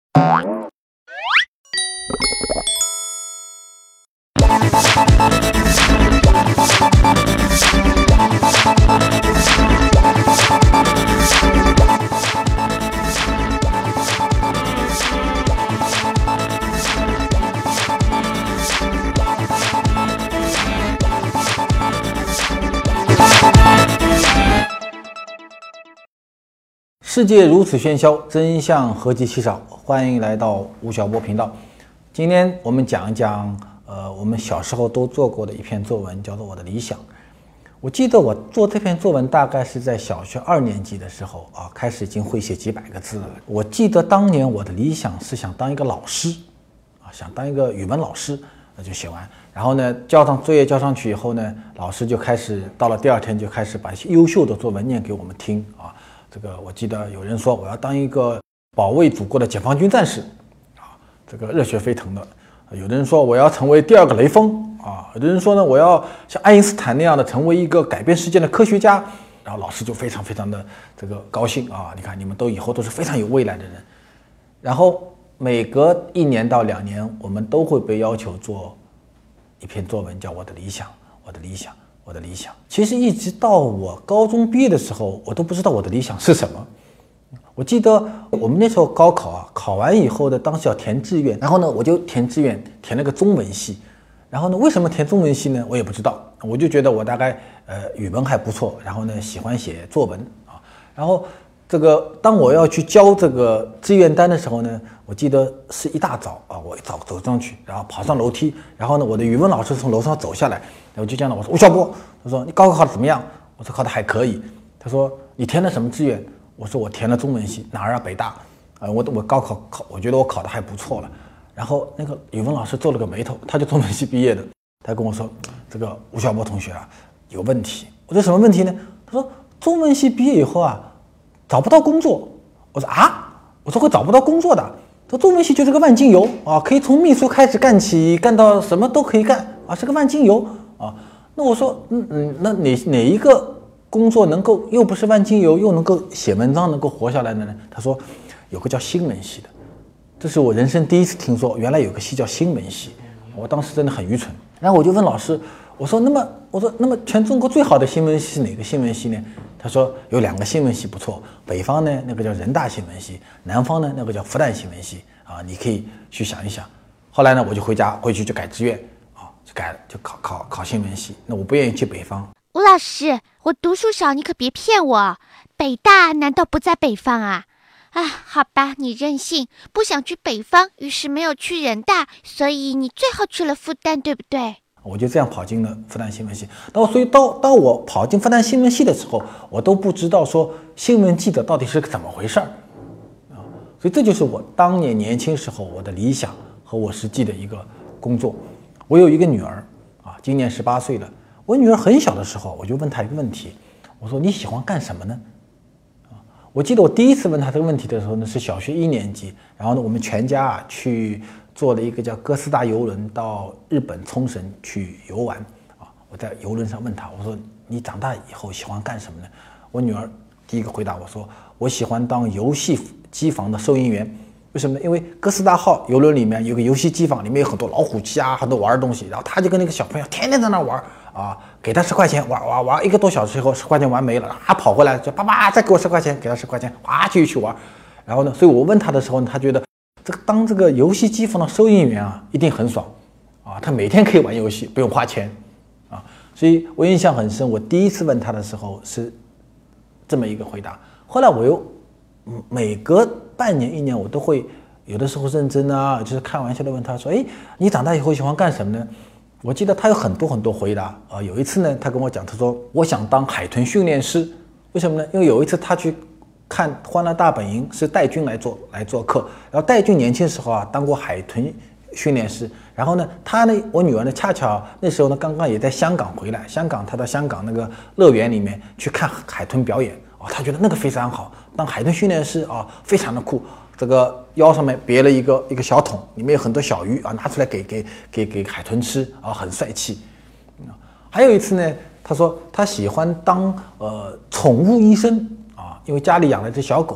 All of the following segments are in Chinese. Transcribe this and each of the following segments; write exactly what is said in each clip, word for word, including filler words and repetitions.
世界如此喧嚣，真相何其稀少。欢迎来到吴晓波频道。今天我们讲一讲，呃，我们小时候都做过的一篇作文，叫做《我的理想》。我记得我做这篇作文大概是在小学二年级的时候啊，开始已经会写几百个字了。我记得当年我的理想是想当一个老师，啊，想当一个语文老师，那就写完。然后呢，交上作业交上去以后呢，老师就开始到了第二天就开始把一些优秀的作文念给我们听啊。这个我记得有人说我要当一个保卫祖国的解放军战士，啊，这个热血沸腾的。有的人说我要成为第二个雷锋，啊，有的人说呢我要像爱因斯坦那样的成为一个改变世界的科学家。然后老师就非常非常的这个高兴啊，你看你们都以后都是非常有未来的人。然后每隔一年到两年，我们都会被要求做一篇作文，叫我的理想，我的理想。我的理想，其实一直到我高中毕业的时候，我都不知道我的理想是什么。我记得我们那时候高考啊，考完以后呢，当时要填志愿，然后呢，我就填志愿，填了个中文系。然后呢，为什么填中文系呢？我也不知道，我就觉得我大概呃语文还不错，然后呢喜欢写作文啊。然后这个当我要去交这个志愿单的时候呢，我记得是一大早啊，我一早走上去，然后跑上楼梯，然后呢，我的语文老师从楼上走下来。我就这样的，我说吴晓波，他说你高考考得怎么样？我说考得还可以。他说你填了什么志愿？我说我填了中文系，哪儿啊？北大。啊、呃，我我高考考，我觉得我考得还不错了。然后那个语文老师皱了个眉头，他就中文系毕业的，他跟我说这个吴晓波同学啊有问题。我说什么问题呢？他说中文系毕业以后啊找不到工作。我说啊，我说会找不到工作的。他说中文系就是个万金油啊，可以从秘书开始干起，干到什么都可以干啊，是个万金油。啊，那我说，嗯嗯，那哪哪一个工作能够又不是万金油，又能够写文章，能够活下来的呢？他说，有个叫新闻系的，这是我人生第一次听说，原来有个系叫新闻系。我当时真的很愚蠢。然后我就问老师，我说，那么我说，那么全中国最好的新闻系是哪个新闻系呢？他说有两个新闻系不错，北方呢那个叫人大新闻系，南方呢那个叫复旦新闻系啊，你可以去想一想。后来呢，我就回家回去就改志愿。就改了，就考考考新闻系。那我不愿意去北方。 吴老师，我读书少，你可别骗我。北大难道不在北方啊？啊，好吧，你任性，不想去北方，于是没有去人大，所以你最后去了复旦，对不对？ 我就这样跑进了复旦新闻系。那所以到到我跑进复旦新闻系的时候，我都不知道说新闻记者到底是个怎么回事儿啊。所以这就是我当年年轻时候我的理想和我实际的一个工作。我有一个女儿啊，今年十八岁了。我女儿很小的时候，我就问她一个问题，我说你喜欢干什么呢？啊，我记得我第一次问她这个问题的时候呢，是小学一年级。然后呢，我们全家啊去坐了一个叫哥斯达游轮到日本冲绳去游玩啊。我在游轮上问她，我说你长大以后喜欢干什么呢？我女儿第一个回答我说，我喜欢当游戏机房的收银员。为什么呢？因为哥斯达号游轮里面有个游戏机房，里面有很多老虎机啊，很多玩的东西。然后他就跟那个小朋友天天在那玩啊，给他十块钱，玩玩玩一个多小时以后，十块钱玩没了，啊，跑回来就爸爸再给我十块钱，给他十块钱，哇，继续去玩。然后呢，所以我问他的时候呢，他觉得这个当这个游戏机房的收银员啊，一定很爽啊，他每天可以玩游戏，不用花钱啊。所以我印象很深，我第一次问他的时候是这么一个回答。后来我又每隔半年一年，我都会有的时候认真啊，就是开玩笑的问他说：“哎，你长大以后喜欢干什么呢？”我记得他有很多很多回答啊、呃。有一次呢，他跟我讲，他说：“我想当海豚训练师。”为什么呢？因为有一次他去看《欢乐大本营》，是戴军来做来做客，然后戴军年轻时候啊当过海豚训练师。然后呢，他呢，我女儿呢，恰巧那时候呢刚刚也在香港回来，香港他到香港那个乐园里面去看海豚表演。哦，他觉得那个非常好，当海豚训练师啊，非常的酷。这个腰上面别了一个一个小桶，里面有很多小鱼啊，拿出来给给给给海豚吃啊，很帅气。还有一次呢，他说他喜欢当呃宠物医生啊，因为家里养了只小狗，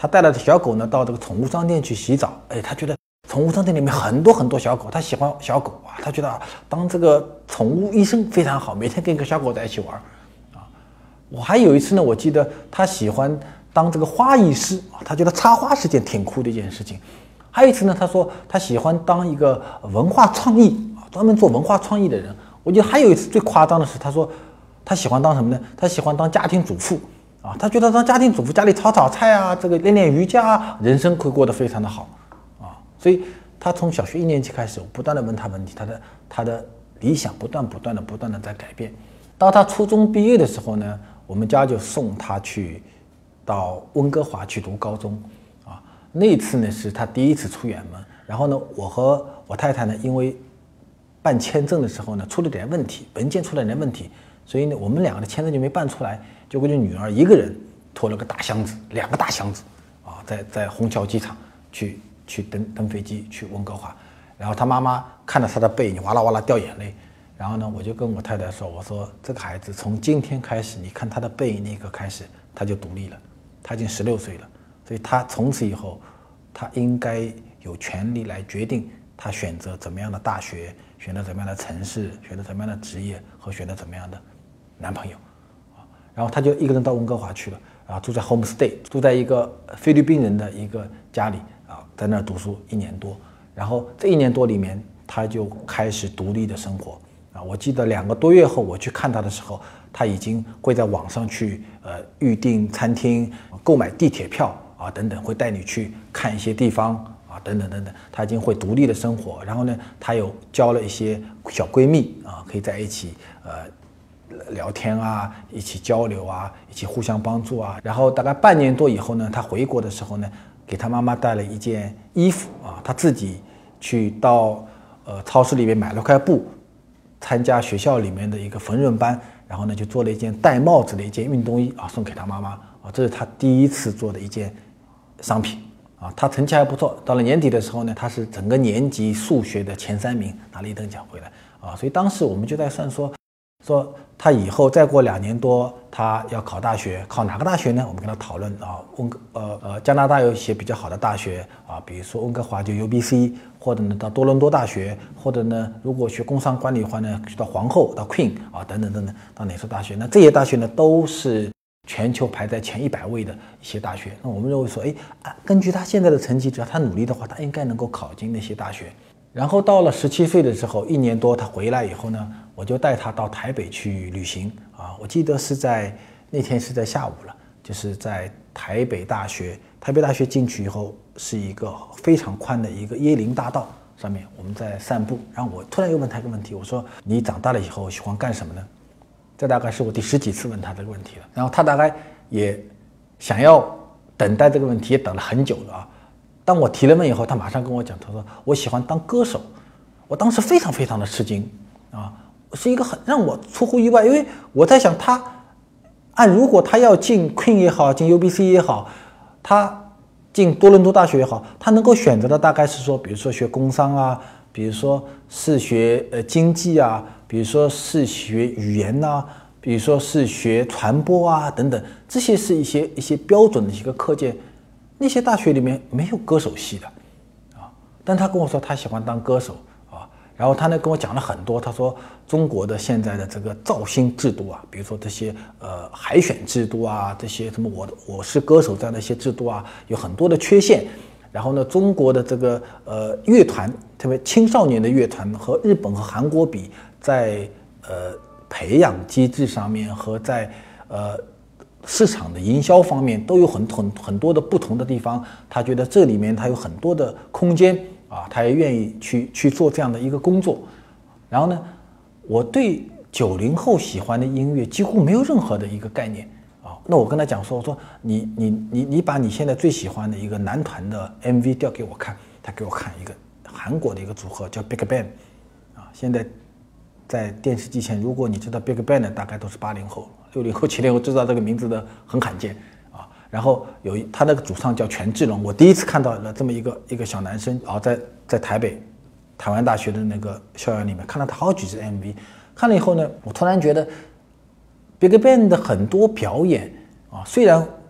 他带了小狗呢到这个宠物商店去洗澡，哎，他觉得宠物商店里面很多很多小狗，他喜欢小狗啊，他觉得当这个宠物医生非常好，每天跟一个小狗在一起玩啊。我还有一次呢，我记得他喜欢当这个花艺师啊，他觉得插花是件挺酷的一件事情。还有一次呢，他说他喜欢当一个文化创意啊，专门做文化创意的人。我记得还有一次最夸张的是，他说他喜欢当什么呢？他喜欢当家庭主妇啊，他觉得当家庭主妇家里炒炒菜啊，这个练练瑜伽啊，人生会过得非常的好啊。所以他从小学一年级开始，我不断的问他问题，他的他的理想不断不断的不断的在改变。到他初中毕业的时候呢，我们家就送他去到温哥华去读高中啊。那一次呢是他第一次出远门，然后呢，我和我太太呢，因为办签证的时候呢出了点问题，文件出了点问题，所以呢我们两个的签证就没办出来，结果就女儿一个人拖了个大箱子，两个大箱子啊，在在虹桥机场去去登登飞机去温哥华，然后他妈妈看到他的背影哇啦哇啦掉眼泪，然后呢我就跟我太太说，我说这个孩子从今天开始，你看他的背影那一刻开始他就独立了，他已经十六岁了，所以他从此以后他应该有权利来决定他选择怎么样的大学，选择怎么样的城市，选择怎么样的职业和选择怎么样的男朋友啊。然后他就一个人到温哥华去了啊，住在 homestay， 住在一个菲律宾人的一个家里啊，在那儿读书一年多。然后这一年多里面，他就开始独立的生活啊。我记得两个多月后我去看他的时候，他已经会在网上去呃预订餐厅、购买地铁票啊等等，会带你去看一些地方啊等等等等。他已经会独立的生活，然后呢，他有交了一些小闺蜜啊，可以在一起呃聊天啊，一起交流啊，一起互相帮助啊。然后大概半年多以后呢，他回国的时候呢，给他妈妈带了一件衣服啊，他自己去到呃超市里面买了块布，参加学校里面的一个缝纫班，然后呢就做了一件戴帽子的一件运动衣啊，送给他妈妈啊，这是他第一次做的一件商品啊。他成绩还不错，到了年底的时候呢，他是整个年级数学的前三名，拿了一等奖回来啊。所以当时我们就在算说，说他以后再过两年多，他要考大学，考哪个大学呢？我们跟他讨论啊，温哥呃呃加拿大有一些比较好的大学啊，比如说温哥华就 U B C， 或者呢到多伦多大学，或者呢如果学工商管理的话呢，去到皇后到 Queen 啊等等等等，到哪所大学？那这些大学呢都是全球排在前一百位的一些大学。那我们认为说，哎，根据他现在的成绩，只要他努力的话，他应该能够考进那些大学。然后到了十七岁的时候，一年多他回来以后呢，我就带他到台北去旅行啊。我记得是在那天是在下午了，就是在台北大学。台北大学进去以后是一个非常宽的一个椰林大道，上面我们在散步。然后我突然又问他一个问题，我说：“你长大了以后喜欢干什么呢？”这大概是我第十几次问他这个问题了。然后他大概也想要等待这个问题，也等了很久了啊。当我提了问以后，他马上跟我讲，他说我喜欢当歌手。我当时非常非常的吃惊啊，是一个很让我出乎意外，因为我在想他按如果他要进 Queen 也好，进 U B C 也好，他进多伦多大学也好，他能够选择的大概是说，比如说学工商啊，比如说是学呃经济啊，比如说是学语言呐、啊，比如说是学传播啊等等，这些是一些一些标准的一个课件。那些大学里面没有歌手系的啊，但他跟我说他喜欢当歌手啊，然后他呢跟我讲了很多，他说中国的现在的这个造星制度啊，比如说这些呃海选制度啊，这些什么我我是歌手这样的一些制度啊，有很多的缺陷。然后呢，中国的这个呃乐团，特别青少年的乐团和日本和韩国比，在呃培养机制上面和在呃市场的营销方面都有很很很多的不同的地方，他觉得这里面他有很多的空间啊，他也愿意去去做这样的一个工作。然后呢，我对九零后喜欢的音乐几乎没有任何的一个概念啊。那我跟他讲说，我说你你你你把你现在最喜欢的一个男团的 M V 调给我看，他给我看一个韩国的一个组合叫 Big Bang 啊，现在在电视机前，如果你知道 Big Bang 的，大概都是八零后。六零后、七零后知道这个名字的很罕见啊。然后有他那个主唱叫权志龙，我第一次看到了这么一个一个小男生啊，在在台北台湾大学的那个校园里面看到他好几支 M V， 看了以后呢，我突然觉得 Big Bang 的很多表演啊，虽然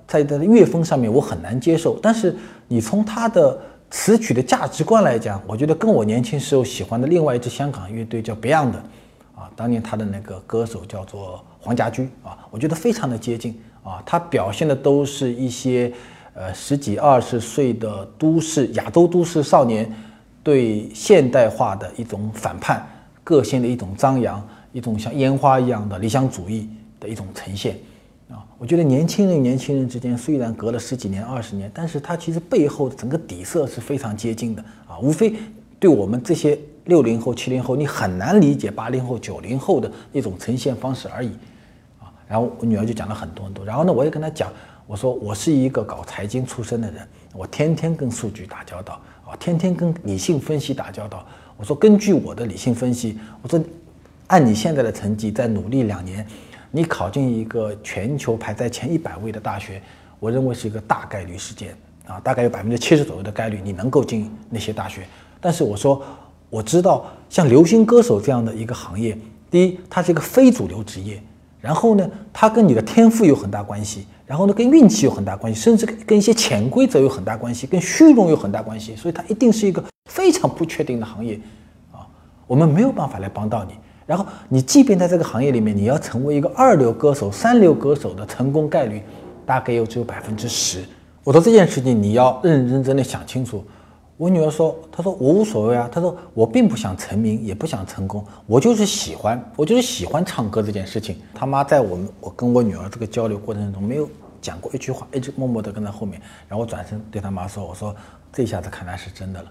在它的乐风上面我很难接受，但是你从它的词曲的价值观来讲，我觉得跟我年轻时候喜欢的另外一支香港乐队叫 Beyond 啊，当年他的那个歌手叫做黄家驹啊，我觉得非常的接近啊，他表现的都是一些呃十几二十岁的都市亚洲都市少年对现代化的一种反叛，个性的一种张扬，一种像烟花一样的理想主义的一种呈现啊。我觉得年轻人与年轻人之间虽然隔了十几年二十年，但是它其实背后的整个底色是非常接近的啊，无非对我们这些六零后七零后你很难理解八零后九零后的那种呈现方式而已啊。然后我女儿就讲了很多很多，然后呢我也跟她讲，我说我是一个搞财经出身的人，我天天跟数据打交道啊，天天跟理性分析打交道。我说根据我的理性分析，我说按你现在的成绩再努力两年，你考进一个全球排在前一百位的大学，我认为是一个大概率事件啊，大概有百分之七十左右的概率你能够进那些大学。但是我说我知道像流行歌手这样的一个行业，第一它是一个非主流职业，然后呢它跟你的天赋有很大关系，然后呢跟运气有很大关系，甚至跟一些潜规则有很大关系，跟虚荣有很大关系，所以它一定是一个非常不确定的行业啊，我们没有办法来帮到你。然后你即便在这个行业里面，你要成为一个二流歌手三流歌手的成功概率大概又只有百分之十。我说这件事情你要认认真真的想清楚。我女儿说，她说我无所谓啊，她说我并不想成名也不想成功，我就是喜欢我就是喜欢唱歌这件事情。她妈在我们我跟我女儿这个交流过程中没有讲过一句话，一直默默地跟在后面。然后我转身对她妈说，我说这下子看来是真的了。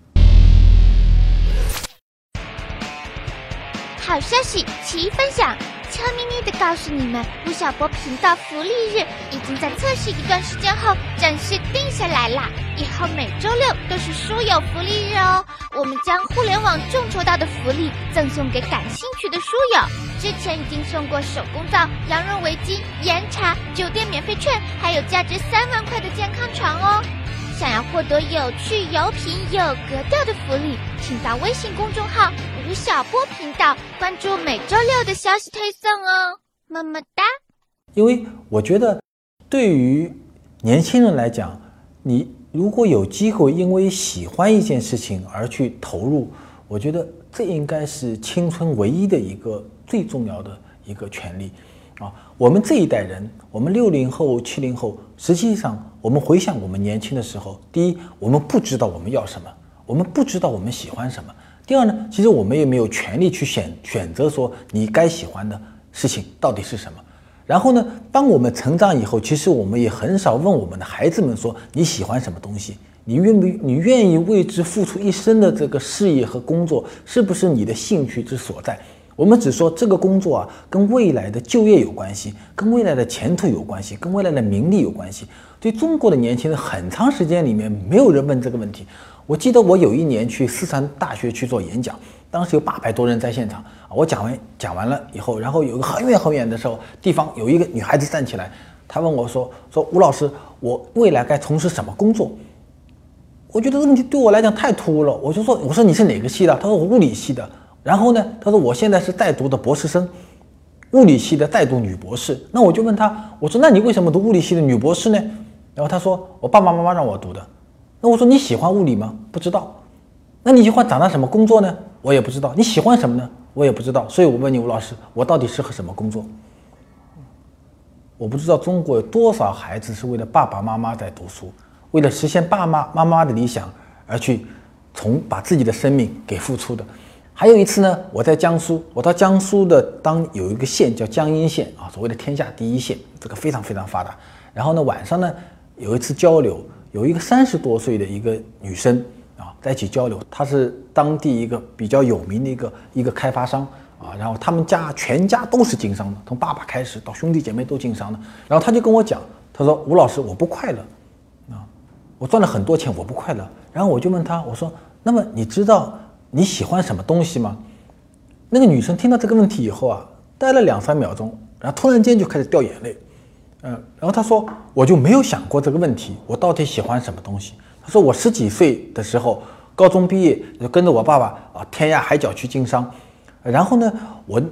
好消息，齐分享！悄咪咪的告诉你们，吴晓波频道福利日已经在测试一段时间后正式定下来啦！以后每周六都是书友福利日哦。我们将互联网众筹到的福利赠送给感兴趣的书友。之前已经送过手工皂、羊绒围巾、盐茶、酒店免费券，还有价值三万块的健康床哦。想要获得有趣、有品、有格调的福利，请到微信公众号吴晓波频道关注每周六的消息推送哦，么么哒。 因为我觉得对于年轻人来讲，你如果有机会因为喜欢一件事情而去投入，我觉得这应该是青春唯一的一个最重要的一个权利啊。我们这一代人，我们六零后七零后，实际上我们回想我们年轻的时候，第一，我们不知道我们要什么，我们不知道我们喜欢什么。第二呢，其实我们也没有权利去选选择说你该喜欢的事情到底是什么。然后呢，当我们成长以后，其实我们也很少问我们的孩子们说你喜欢什么东西，你愿不你愿意为之付出一生的这个事业和工作，是不是你的兴趣之所在？我们只说这个工作啊，跟未来的就业有关系，跟未来的前途有关系，跟未来的名利有关系。对中国的年轻人，很长时间里面没有人问这个问题。我记得我有一年去四川大学去做演讲，当时有八百多人在现场。我讲完讲完了以后，然后有一个很远很远的时候地方有一个女孩子站起来，她问我说：“说吴老师，我未来该从事什么工作？”我觉得这个问题对我来讲太突兀了，我就说：“我说你是哪个系的？”她说：“我物理系的。”然后呢，她说：“我现在是在读的博士生，物理系的在读女博士。”那我就问她，我说：“那你为什么读物理系的女博士呢？”然后她说：“我爸爸妈妈让我读的。”那我说你喜欢物理吗？不知道。那你喜欢长大什么工作呢？我也不知道。你喜欢什么呢？我也不知道。所以我问你，吴老师，我到底适合什么工作？我不知道中国有多少孩子是为了爸爸妈妈在读书，为了实现爸妈妈妈的理想而去从把自己的生命给付出的。还有一次呢，我在江苏，我到江苏的当有一个县叫江阴县啊，所谓的天下第一县，这个非常非常发达。然后呢，晚上呢有一次交流。有一个三十多岁的一个女生啊，在一起交流。她是当地一个比较有名的一个一个开发商啊，然后他们家全家都是经商的，从爸爸开始到兄弟姐妹都经商的。然后她就跟我讲，她说：“吴老师，我不快乐啊，我赚了很多钱，我不快乐。”然后我就问她，我说：“那么你知道你喜欢什么东西吗？”那个女生听到这个问题以后啊，呆了两三秒钟，然后突然间就开始掉眼泪。嗯，然后他说，我就没有想过这个问题，我到底喜欢什么东西？他说，我十几岁的时候，高中毕业就跟着我爸爸啊，天涯海角去经商。然后呢，我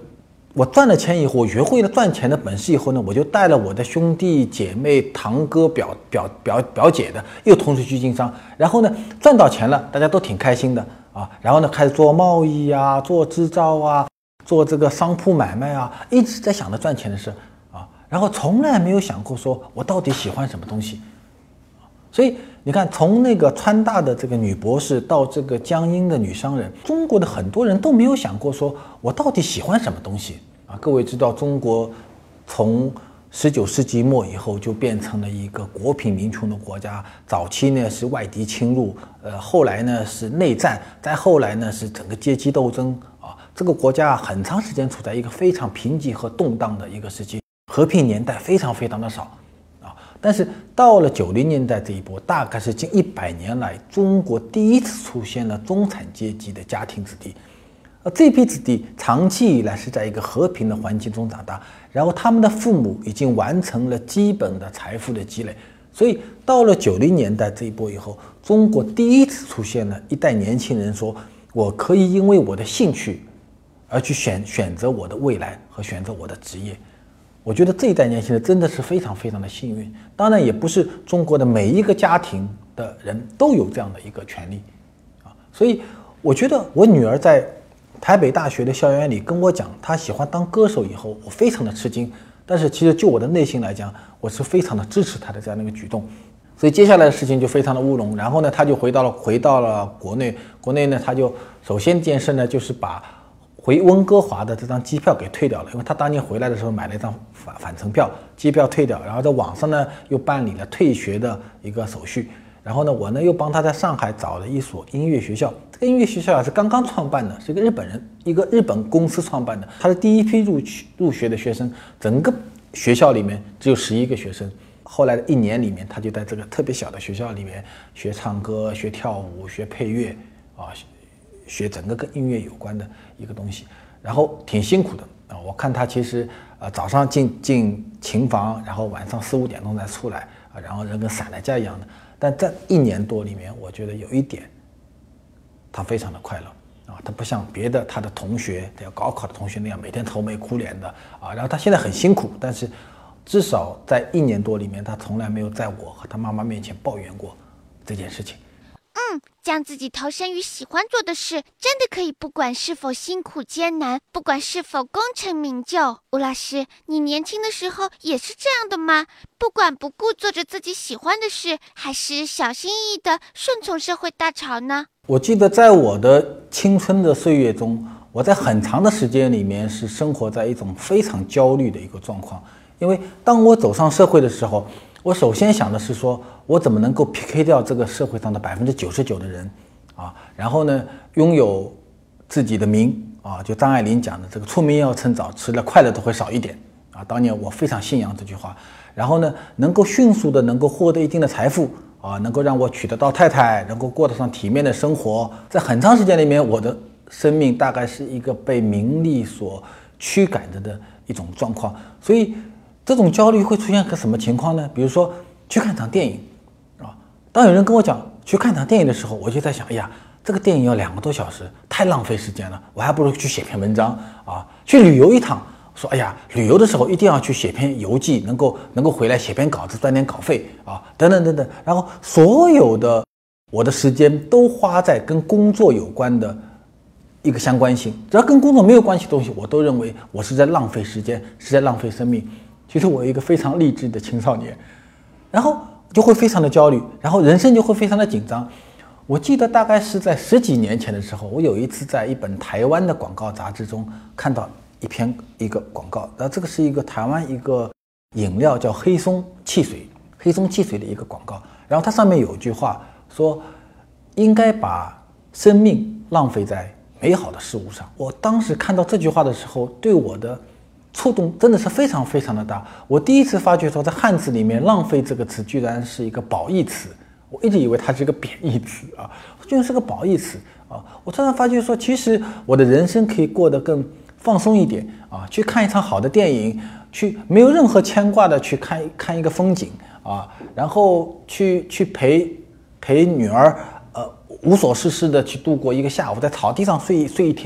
我赚了钱以后，我学会了赚钱的本事以后呢，我就带了我的兄弟姐妹、堂哥、表表表表姐的，又同时去经商。然后呢，赚到钱了，大家都挺开心的啊。然后呢，开始做贸易啊，做制造啊，做这个商铺买卖啊，一直在想着赚钱的事啊。然后从来没有想过说我到底喜欢什么东西。所以你看，从那个川大的这个女博士到这个江阴的女商人，中国的很多人都没有想过说我到底喜欢什么东西啊？各位知道，中国从十九世纪末以后就变成了一个国贫民穷的国家，早期呢是外敌侵入，呃，后来呢是内战，再后来呢是整个阶级斗争啊。这个国家很长时间处在一个非常贫瘠和动荡的一个时期，和平年代非常非常的少。但是到了九零年代这一波，大概是近一百年来中国第一次出现了中产阶级的家庭子弟，而这批子弟长期以来是在一个和平的环境中长大，然后他们的父母已经完成了基本的财富的积累，所以到了九零年代这一波以后，中国第一次出现了一代年轻人说，我可以因为我的兴趣而去选选择我的未来和选择我的职业。我觉得这一代年轻人真的是非常非常的幸运，当然也不是中国的每一个家庭的人都有这样的一个权利啊。所以我觉得我女儿在台北大学的校园里跟我讲她喜欢当歌手以后，我非常的吃惊，但是其实就我的内心来讲，我是非常的支持她的这样的一个举动。所以接下来的事情就非常的乌龙，然后呢她就回到了回到了国内，国内呢她就首先一件事呢就是把回温哥华的这张机票给退掉了，因为他当年回来的时候买了一张返返程票，机票退掉，然后在网上呢又办理了退学的一个手续，然后呢我呢又帮他在上海找了一所音乐学校，这个音乐学校啊是刚刚创办的，是一个日本人一个日本公司创办的，他是第一批入入学的学生，整个学校里面只有十一个学生，后来的一年里面他就在这个特别小的学校里面学唱歌、学跳舞、学配乐啊。学整个跟音乐有关的一个东西，然后挺辛苦的啊！我看他其实呃早上进进琴房，然后晚上四五点钟再出来啊，然后人跟散了架一样的。但在一年多里面，我觉得有一点，他非常的快乐啊！他不像别的他的同学，他要高考的同学那样每天愁眉苦脸的啊。然后他现在很辛苦，但是至少在一年多里面，他从来没有在我和他妈妈面前抱怨过这件事情。 嗯，将自己投身于喜欢做的事，真的可以不管是否辛苦艰难，不管是否功成名就。吴老师，你年轻的时候也是这样的吗？不管不顾做着自己喜欢的事，还是小心翼翼地顺从社会大潮呢？ 我记得在我的青春的岁月中，我在很长的时间里面是生活在一种非常焦虑的一个状况，因为当我走上社会的时候，我首先想的是说，我怎么能够 P K 掉这个社会上的百分之九十九的人啊？然后呢，拥有自己的名啊，就张爱玲讲的这个出名要趁早，迟了快乐都会少一点啊。当年我非常信仰这句话。然后呢，能够迅速的能够获得一定的财富啊，能够让我娶得到太太，能够过得上体面的生活。在很长时间里面，我的生命大概是一个被名利所驱赶着的一种状况，所以。这种焦虑会出现个什么情况呢？比如说去看场电影啊，当有人跟我讲去看场电影的时候，我就在想，哎呀，这个电影要两个多小时，太浪费时间了，我还不如去写篇文章啊。去旅游一趟，说哎呀，旅游的时候一定要去写篇游记，能够能够回来写篇稿子赚点稿费啊，等等等等。然后所有的我的时间都花在跟工作有关的一个相关性，只要跟工作没有关系的东西，我都认为我是在浪费时间，是在浪费生命。其实我一个非常励志的青少年，然后就会非常的焦虑，然后人生就会非常的紧张。我记得大概是在十几年前的时候，我有一次在一本台湾的广告杂志中看到一篇一个广告，然后这个是一个台湾一个饮料叫黑松汽水，黑松汽水的一个广告，然后它上面有一句话说，应该把生命浪费在美好的事物上。我当时看到这句话的时候，对我的触动真的是非常非常的大。我第一次发觉说，在汉字里面浪费这个词居然是一个褒义词，我一直以为它是一个贬义词啊，居然是个褒义词啊。我突然发觉说，其实我的人生可以过得更放松一点啊，去看一场好的电影，去没有任何牵挂的去看看一个风景啊，然后去去陪陪女儿呃无所事事的去度过一个下午，在草地上睡睡一天，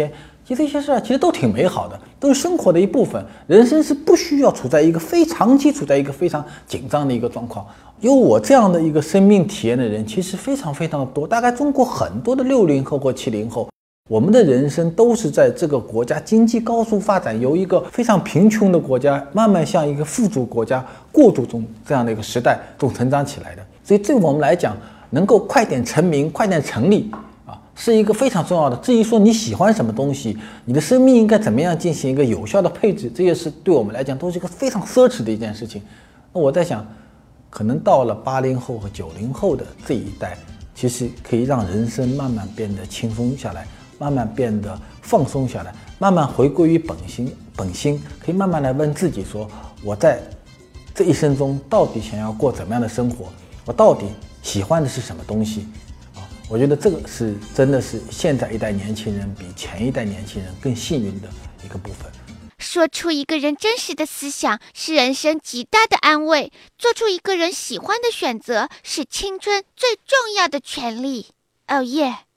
其实这些事儿其实都挺美好的，都是生活的一部分。人生是不需要处在一个非长期处在一个非常紧张的一个状况。有我这样的一个生命体验的人，其实非常非常的多。大概中国很多的六零后或七零后，我们的人生都是在这个国家经济高速发展，由一个非常贫穷的国家慢慢向一个富足国家过渡中这样的一个时代中成长起来的。所以对我们来讲，能够快点成名，快点成立啊，是一个非常重要的。至于说你喜欢什么东西，你的生命应该怎么样进行一个有效的配置，这些是对我们来讲都是一个非常奢侈的一件事情。那我在想，可能到了八零后和九零后的这一代，其实可以让人生慢慢变得轻松下来，慢慢变得放松下来，慢慢回归于本心。本心可以慢慢来问自己说，我在这一生中到底想要过怎么样的生活？我到底喜欢的是什么东西？啊，我觉得这个是真的是现在一代年轻人比前一代年轻人更幸运的一个部分。 说出一个人真实的思想是人生极大的安慰，做出一个人喜欢的选择是青春最重要的权利。哦耶！